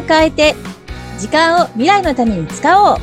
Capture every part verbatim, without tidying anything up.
を変えて、時間を未来のために使おう。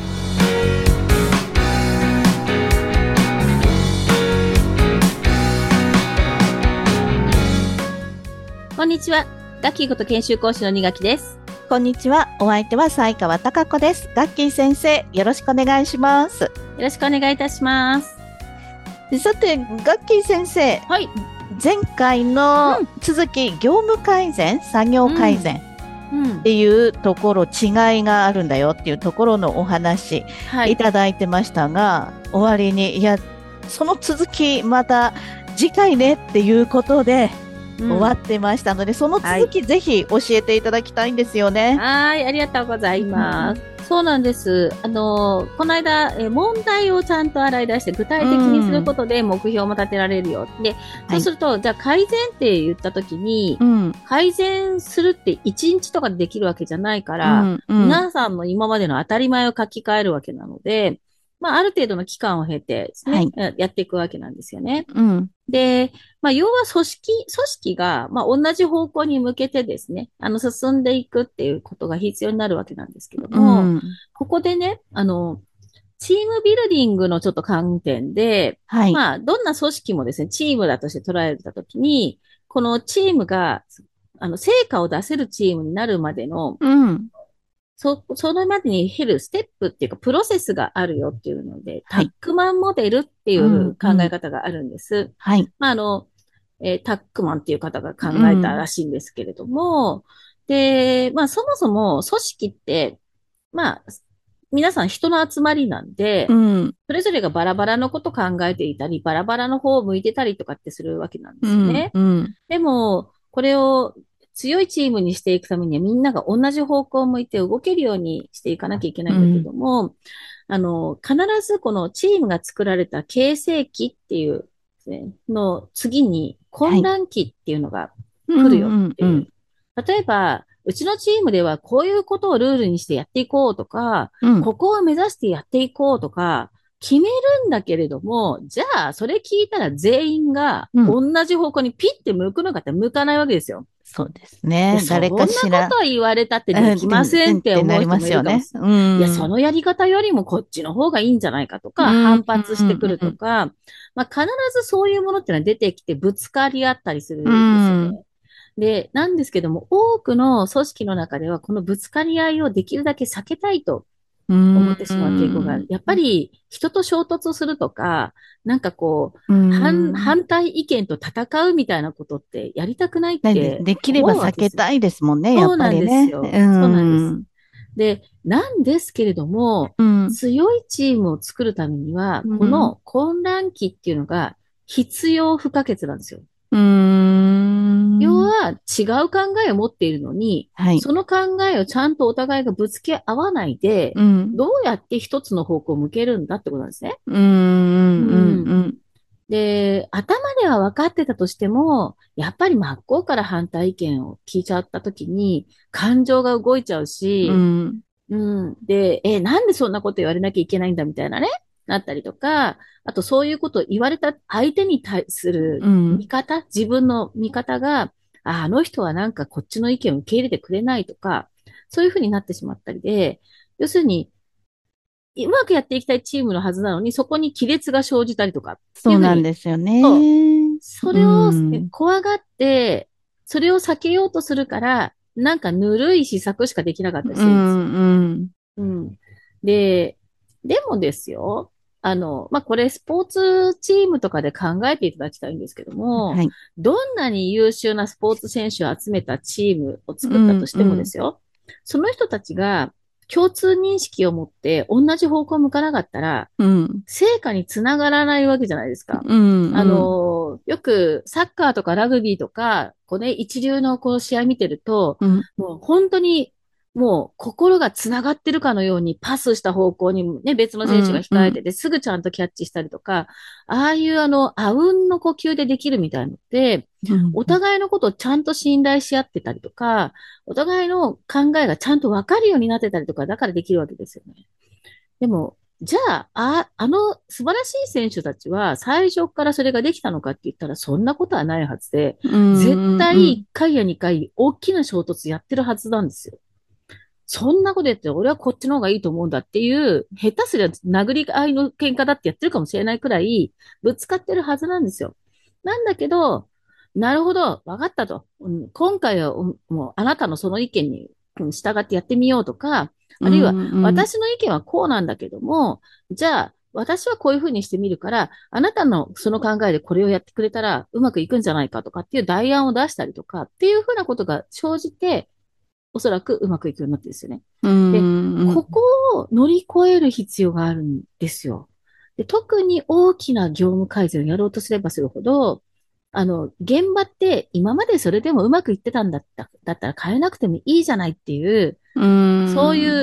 こんにちは。ガッキーこと研修講師のにがきです。 こんにちは。お相手は西川貴子です。ガッキー先生、よろしくお願いします。よろしくお願いいたします。 さて、ガッキー先生。 はい。 前回の続き、うん、業務改善、作業改善っていうところ、うん、違いがあるんだよっていうところのお話、はい、いただいてましたが、終わりに、いや、その続きまた次回ねっていうことで、うん、終わってましたので、その続き、はい、ぜひ教えていただきたいんですよね。 はい、ありがとうございます。うん、そうなんです。あの、この間、え問題をちゃんと洗い出して具体的にすることで目標も立てられるよ。うん、で、そうすると、はい、じゃあ改善って言ったときに、うん、改善するっていちにちとかでできるわけじゃないから、うんうん、皆さんの今までの当たり前を書き換えるわけなので、まあ、ある程度の期間を経てですね、はい、やっていくわけなんですよね。うん、で、まあ、要は組織、組織が、まあ、同じ方向に向けてですね、あの、進んでいくっていうことが必要になるわけなんですけども、うん、ここでね、あの、チームビルディングのちょっと観点で、はい、まあ、どんな組織もですね、チームだとして捉えたときに、このチームが、あの、成果を出せるチームになるまでの、うんそ、それまでに経るステップっていうか、プロセスがあるよっていうので、はい、タックマンモデルっていう考え方があるんです。うんうん、はい。まあ、あの、えー、タックマンっていう方が考えたらしいんですけれども、うん、で、まあ、そもそも組織って、まあ、皆さん人の集まりなんで、うん、それぞれがバラバラのこと考えていたり、バラバラの方を向いてたりとかってするわけなんですよね。うんうん、でも、これを強いチームにしていくためにはみんなが同じ方向を向いて動けるようにしていかなきゃいけないんだけども、うん、あの、必ずこのチームが作られた形成期っていう、ね、の次に混乱期っていうのが来るよっていう。例えば、うちのチームではこういうことをルールにしてやっていこうとか、うん、ここを目指してやっていこうとか、決めるんだけれども、じゃあ、それ聞いたら全員が同じ方向にピッて向くのかって向かないわけですよ。 そうですね。誰かしら。 そんなこと言われたってできませんって思う人もいるかもしれない。うん、いや、そのやり方よりもこっちの方がいいんじゃないかとか、反発してくるとか、まあ、必ずそういうものってのは出てきてぶつかり合ったりするんですよね。で、なんですけども、多くの組織の中では、このぶつかり合いをできるだけ避けたいと思ってしまう傾向がある。やっぱり人と衝突するとか、なんかこう、反、反対意見と戦うみたいなことってやりたくないってで。 できれば避けたいですもんね、やっぱりね。 そうなんですよ。そうなんです。で、なんですけれども、うん、強いチームを作るためには、この混乱期っていうのが必要不可欠なんですよ。うーん要は違う考えを持っているのに、はい、その考えをちゃんとお互いがぶつけ合わないで、うん、どうやって一つの方向を向けるんだってことなんですね。うーんうんうん、で、頭では分かってたとしても、やっぱり真っ向から反対意見を聞いちゃったときに、感情が動いちゃうし、うんうん、で、え、なんでそんなこと言われなきゃいけないんだみたいなね。なったりとか、あとそういうことを言われた相手に対する見方、うん、自分の見方が、あ、あの人はなんかこっちの意見を受け入れてくれないとか、そういうふうになってしまったりで、要するに、うまくやっていきたいチームのはずなのに、そこに亀裂が生じたりとか。 そうなんですよね。 そう。それを怖がって、それを避けようとするから、なんかぬるい施策しかできなかったりするんですよ。うん、うん、で、でもですよ。あの、まあ、これスポーツチームとかで考えていただきたいんですけども、はい、どんなに優秀なスポーツ選手を集めたチームを作ったとしてもですよ、うんうん、その人たちが共通認識を持って同じ方向を向かなかったら、うん、成果につながらないわけじゃないですか。うんうん、あの、よくサッカーとかラグビーとか、こうね、一流のこう試合見てると、うん、もう本当にもう心がつながってるかのようにパスした方向にね、別の選手が控えてて、すぐちゃんとキャッチしたりとか、ああいうあの、あうんの呼吸でできるみたいなので、お互いのことをちゃんと信頼し合ってたりとか、お互いの考えがちゃんとわかるようになってたりとか、だからできるわけですよね。でも、じゃあ、あ、あの素晴らしい選手たちは最初からそれができたのかって言ったらそんなことはないはずで、絶対いっかいやにかい大きな衝突やってるはずなんですよ。 そんなこと言って俺はこっちの方がいいと思うんだっていう、下手すりゃ殴り合いの喧嘩だってやってるかもしれないくらい、ぶつかってるはずなんですよ。なんだけど、なるほど、わかったと。うん、今回は、うんもうあなたのその意見にうん従ってやってみようとか、 うあるいはん、うん、 私の意見はこうなんだけども、じゃあ私はこういうふうにしてみるから、あなたのその考えでこれをやってくれたらうまくいくんじゃないかとかっていう代案を出したりとかっていうふうなことが生じて、おそらくうまくいくようになってるんですよね。 うで、 ん、 ここを乗り越える必要があるんですよ。で、特に大きな業務改善をやろうとすればするほど、あの、現場って今までそれでもうまくいってたんだった、だったら変えなくてもいいじゃないっていう、 うん、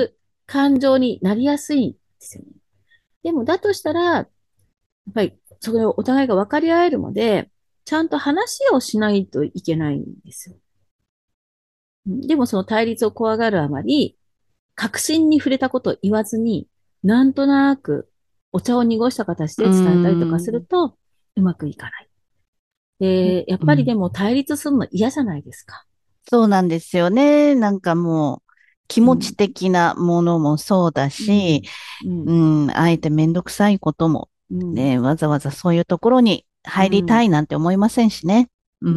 そういう感情になりやすいんですよね。でも、だとしたら、やっぱり、それをお互いが分かり合えるまで、ちゃんと話をしないといけないんですよ。でも、その対立を怖がるあまり、確信に触れたことを言わずに、なんとなくお茶を濁した形うで伝えたりとかするん、 と、うまくいかない。で、やっうん。 ぱりでも対立するの嫌じゃないですか。 そうなんですよね。なんかもう、気持ちうん、 的なものもそうだし、 うん、うん、 うん、あえてめんどくさいことも、 うん、 ね、わざわざそういうところにうん。 入りたいなんて思いませんしね。うん。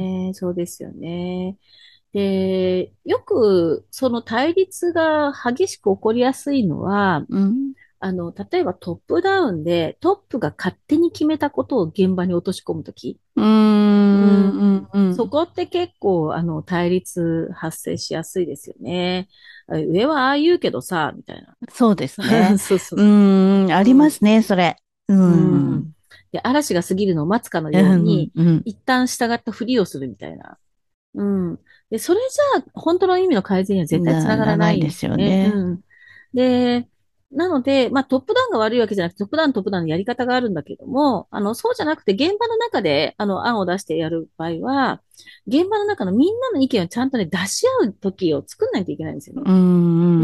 ねえ、そうですよね。で、よくその対立が激しく起こりやすいのは、 うん。 あの、例えばトップダウンでトップが勝手に決めたことを現場に落とし込むとき、 うーうん、うん、 ん、 うん。 そこって結構、あの、対立発生しやすいですよね。あ上はああ言うけどさ、みたいそうですな。 ね。 そうそうう。 ーん、ありうん、 ますね、それ。ううん。うん。 ん、 で、嵐が過ぎるのを待つかのうん、 ように、 うん。 一旦従ったふりをするみたいな。うん。で、それじゃあ、本当の意味の改善には絶対つなならがらないんないですですよね。 よね。 うん。で、なので、まあ、トップダウンが悪いわけじゃなくて、トップダウン、トップダウンのやり方があるんだけども、あの、そうじゃなくて、現場の中で、あの、案を出してやる場合は、現場の中のみんなの意見をちゃんとね、出し合う時を作んないといけないんですよね。 うん、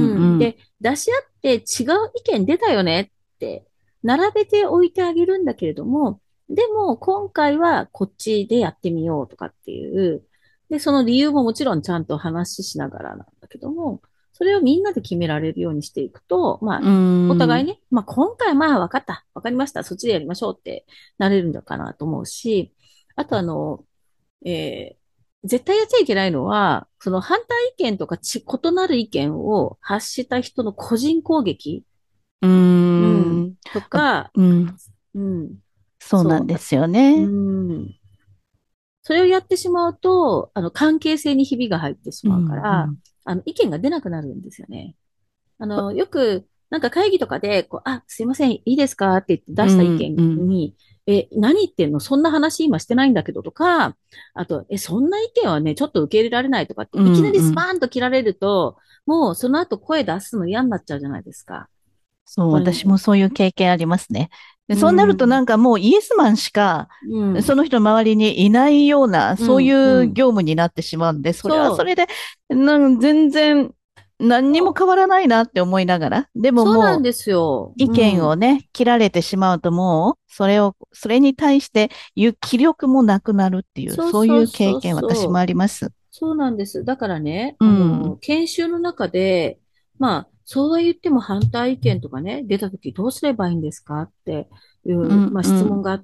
うん。 うん、 で、出し合って違う意見出たよねって、並べておいてあげるんだけれども、でも、今回はこっちでやってみようとかっていう、で、その理由ももちろんちゃんと話ししながらなんだけども、それをみんなで決められるようにしていくと、まあ、 うん、うん。 お互いね、まあ、今回まあ、わかった、わかりました、そっちでやりましょうってなれるんだかなと思うし、あとあの、えー絶対やっちゃいけないのは、その反対意見とかち異なる意見を発した人の個人攻撃、 うーうん、 ん。 とあ、 か、 うん。 うん、 そうなんそう、あですようね。 ん、それをやってしまうと、あの、関係性にひびが入ってしうん、 まうから、 うん。 あの、意見が出なくなるんですよね。あの、よく、なんか会議とかで、こう、あ、すいません、いいですかって言って出した意うん、 見うん。 に、え、何言ってんのそんな話今してないんだけどとか、あと、え、そんな意見はね、ちょっと受け入れられないとかって、 うん、 いきなりうん。 スパーンと切られると、もうその後声出すの嫌になっちゃうじゃないですか。 そう、 これ、 私もそういう経験ありますね。で、 うそうなるとなん、 んかもうイエスマンしか、 うん、 その人の周りにいないような、そういうん、ううん。 業務になってしまうんで、それはそう。 それで、なん全然何にも変わらないなって思いながら、でももうそうなんですよ。 意うん。 見をね、切られてしまうともう、それを、それに対して言う気力もなくなるっていう、 そうそういう経そうそう験私もそう。 あります。 そうなんです。だからね、 うあの、 ん。 研修の中で、まあ、そうは言っても反対意見とかね、出たときどうすればいいんですかっていう、 うん、 まあ、 うん。 質問があって、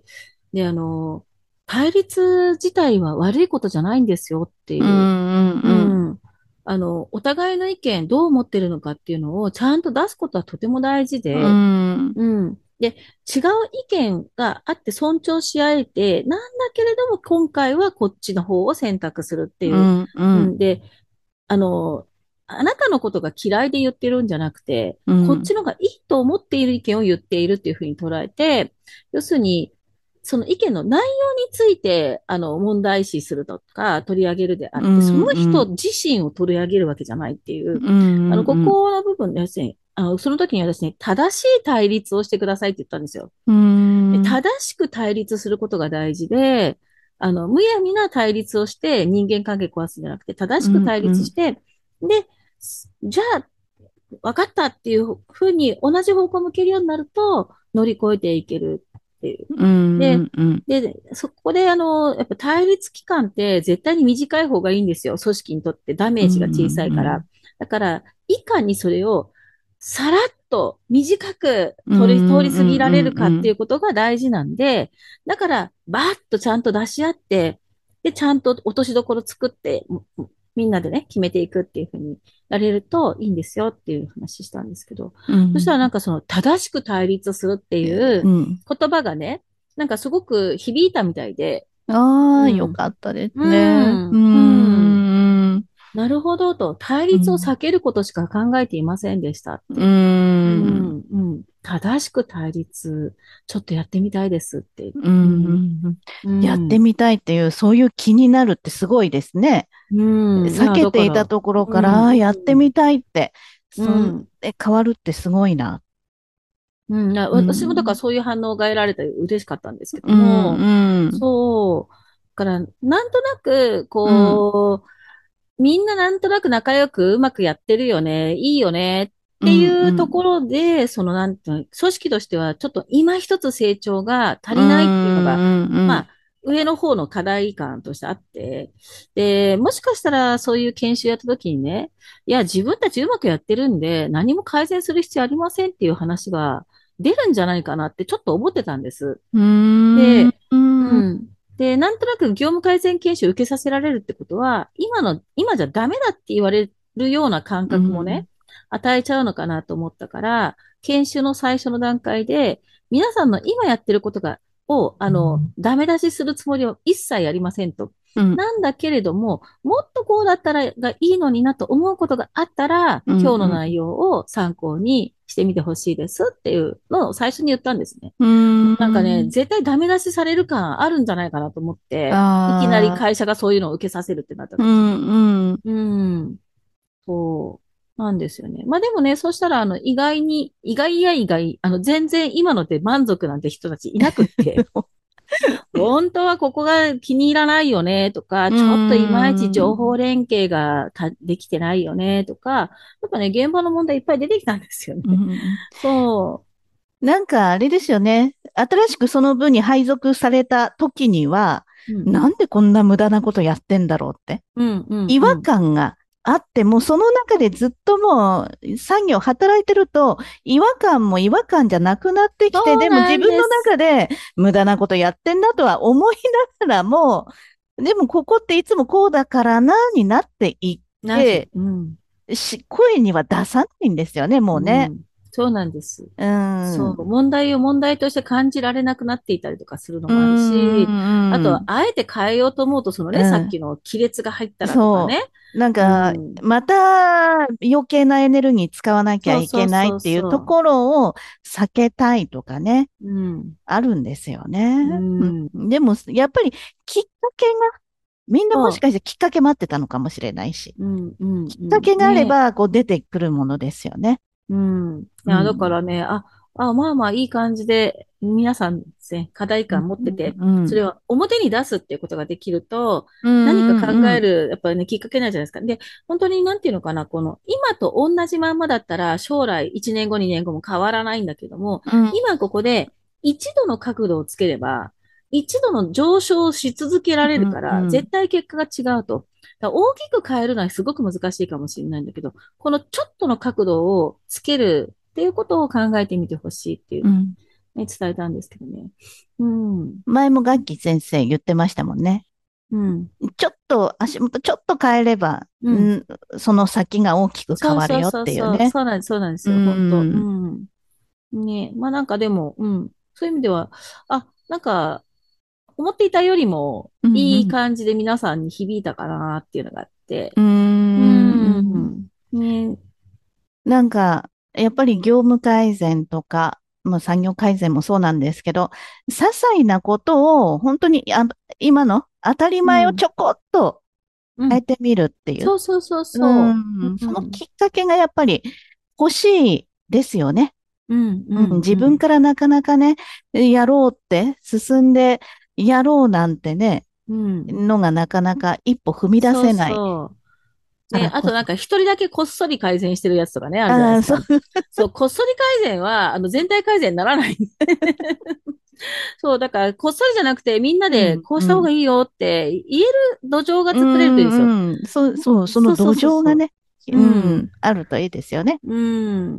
で、あの、対立自体は悪いことじゃないんですよってういう、 ん、うん、 ううん。 ん。あの、お互いの意見どう思ってるのかっていうのをちゃんと出すことはとても大事うで、 ん、 うん。で、違う意見があって尊重し合えて、なんだけれども今回はこっちの方を選択するっていう。 うん、うん。 うん。で、あの、あなたのことが嫌いで言ってるんじゃなくて、こっちうん、 のがいいと思っている意見を言っているっていうふうに捉えて、要するに、その意見の内容について、あの、問題視するとか、取り上げるであって、そうん、 の人うん、 自身を取り上げるわけじゃないっていう、 うん、 あの、こうん、 この部分ですね、あの、その時に私ね、正しい対立をしてくださいって言ったんですよ。 うん、 正しく対立することが大事で、あの、むやみな対立をして人間関係壊すんじゃなくて、正うん、 しく対うん、 立して、で、じゃあ、分かったっていうふうに同じ方向を向けるようになると、乗り越えていけるっていう。 うん、 で、 うん、 で、そこで、あの、やっぱ対立期間って絶対に短い方がいいんですよ。組織にとってダメうージが小さいかん、 ら。 だから、いかにそれをさらっと短くうん通り、通り過ぎうんうんられるかっていうんうことが大事なんで、だから、バーッとちゃんと出し合って、で、ちゃんと落としどころ作って、みんなでね、決めていくっていうふうにやれるといいんですよっていう話したんですけど、 うん。 そしたらなんかその正しく対立するっていううん。 言葉がね、なんかすごく響いたみたいで、 ああ、ようん、 かったですうね。うーん、うん。 ん。 なるほどと、対うん。 立を避けることしか考えていませんでしたっうーて。うん。 ん、うん。正しく対立、ちょっとやってみたいですって。 ううん、 ん。 うやってん、 みたいっていう、そういう気になるってすごいですね。 うん。いや、 避けだから、 ていたところから、 うん、 ああ、 うやってん、 みたいって、 うそんん。 で変わるってすごいな。 うん、なう私もだからん。 そういう反応が得られて嬉しかったんですけどうん、 も、 うん、 そう。だから、なんとなく、 うん、 こう、みんななんとなく仲良くうまくやってるよね、いいよねってうん、ういうとこん、 ろで、そのなんていうの、組織としてはちょっと今一つ成長が足うりないっていうのが、 ん、うん、 まあ、上の方の課題感としてあって、で、もしかしたらそういう研修やった時にね、いや、自分たちうまくやってるんで、何も改善する必要ありませんっていう話が出るんじゃないかなってちょっと思ってたんです。 うん、 で、 うん、 うん。で、なんとなく業務改善研修を受けさせられるってことは、今の、今じゃダメだって言われるような感うん、 覚もね、与えちゃうのかなと思ったから、研修の最初の段階で、皆さんの今やってることが、を、あの、ダメ出しするつもりは一切ありませんと。 うん、 なんだけれども、もっとこうだったらがいいのになと思うことがあったら、 うん、 今日の内容を参考にしてみてほしいですっていうのを最初に言ったんですね。 うん、うなんかね、 ん、 絶対ダメ出しされる感あるんじゃないかなと思って、いきなりああ、 会社がそういうのを受けさせるってなったう時に。 ん、うん、 うん、そう。なんですよね。まあでもね、そしたら、あの、意外に、意外や意外、あの、全然今ので満足なんて人たちいなくって、本当はここが気に入らないよね、とか、 うちょっといまいち情報ん、 連携がたできてないよね、とか、やっぱね、現場の問題いっぱい出てきたんですよね。 うん。 そなんかあれですよね。新しくその部に配属された時には、 う。うん、 なんでこんな無駄なことやってんだろうって。 うん、うん、 違和うん。 感があっても、その中でずっともう作業働いてると、違和感も違和感じゃなくなってきて、 そうなでも自分のんです。 中で無駄なことやってんなとは思いながらも、でもここっていつもこうだからな、になっていっなぜ、 て、 うん。 し、声には出さないんですよね、もうね。 うん。そうなんです。 うん。うそう。 ん。 問題を問題として感じられなくなっていたりとかするのうもあるし、あとは、 ん。 あえて変えようと思うと、そのね、さっうん。 きの亀裂が入ったらとかそね。 う。なんうか、 ん。 また余計なエネルギー使わなきゃそういけないっそうそうていうとそころを避けたいとかね、 う。うん。 あるんですよね。 うん。 うん、でも、やっぱりきっかけが、みんなもしそかしてきっかけ待ってたのかもしれないし、 う。うん、うん、 きっうん。 かけがあれね。 ば、こう出てくるものですよね。 うん。いや、だかうん。 らね、あ、あ、まあまあいい感じで、皆さんですね、課題うん。 感持ってて、 うん。 それを表に出すっていうことができると、 うん。 何か考うん。 える、やっぱりね、きっかけないじゃないですか。で、本当になんていうのかな、この、今と同じまんまだったら、将来いちねんご、にねんごも変わらないんだけども、 うん。 今ここでいちどの角度をつければ、いちどの上昇をし続けられうん。 るから、 うん。 絶対結果が違うと。だから大きく変えるのはすごく難しいかもしれないんだけど、このちょっとの角度をつけるっていうことを考えてみてほしいっていうのをうん。 ね、伝えたんですけどね。うん。 前もガッキー先生言ってましたもんね。 うん。 ちょっと足元ちょっと変えれば、 うん。 ん、その先が大きく変そうそうわるよっそうそう。 ていうね。 そうなんです。そうなんでうすよ。本当。うん。 ん。ね。まあなんかでも、うん。そういう意味では、あ、なんか、思っていたよりもうん。うん。 いい感じで皆さんに響いたかなっていうのがあって。 うーうん。 ん。ね。 なんか、やっぱり業務改善とか、まあ、産業改善もそうなんですけど、些細なことを本当に、あ、今の当たりうん。 前をちょこっとうん。 変えてみるっていう。 そうそうそううそん。 う。 そのうん。 きっかけがやっぱり欲しいですよね。 うん。ううん、 ん。 自うん。 分からなかなかね、やろうって進んでやろうなんてね、 うん。 のがなかなか一歩踏み出そうせないそう。ね、 からこそ。 あとなんか一人だけこっそり改善してるやつとかね、あるじゃないでああ、そう、 すか。そう、こっそり改善は、あの、全体改善にならない。そう、だから、こっそりじゃなくて、みんなうん、 でこうした方うん、 がいいよって言える土壌がう作れるといいですよ。 ん、うん、そう、そう、その土そうそうそうそう。 壌がね。 うん、あるといいですよね。 うん。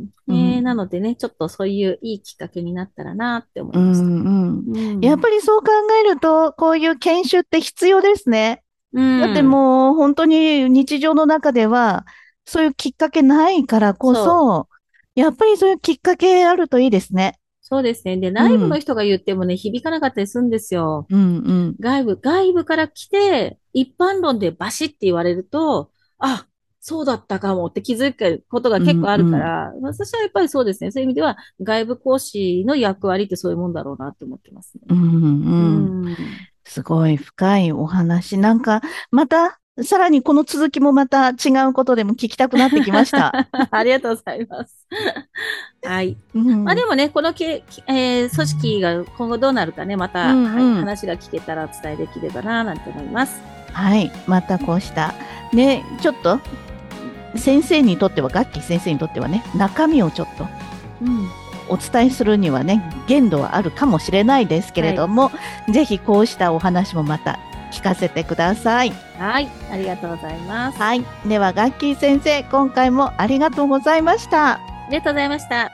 ね、うん、なのでね、ちょっとそういういいきっかけになったらなって思いました。うんうん、やっぱりそう考えると、こういう研修って必要ですね。うん、だってもう本当に日常の中では、そういうきっかけないからこそ、やっぱりそういうきっかけあるといいですね。 そうですね。で、内部の人が言ってもね、うん、響かなかったりするんですよ。 うんうん、 外部、外部から来て、一般論でバシッって言われると、あ、そうだったかもって気づくことが結構あるから、うんうん、私はやっぱりそうですね。そういう意味では、外部講師の役割ってそういうもんだろうなって思ってますね。 うんうんうん、すごい深いお話。なんか、また、さらにこの続きもまた違うことでも聞きたくなってきました。 ありがとうございます。はい。うん、まあでもね、このけ、えー、組織が今後どうなるかね、また、うんうん、はい、話が聞けたらお伝えできればな、なんて思います。 はい。またこうした、ね、ちょっと、先生にとっては、ガッキー先生にとってはね、中身をちょっと、うん、お伝えするにはね、限度はあるかもしれないですけれども、はい、ぜひこうしたお話もまた聞かせてください。 はい。ありがとうございます。 はい。では、ガッキー先生、今回もありがとうございました。 ありがとうございました。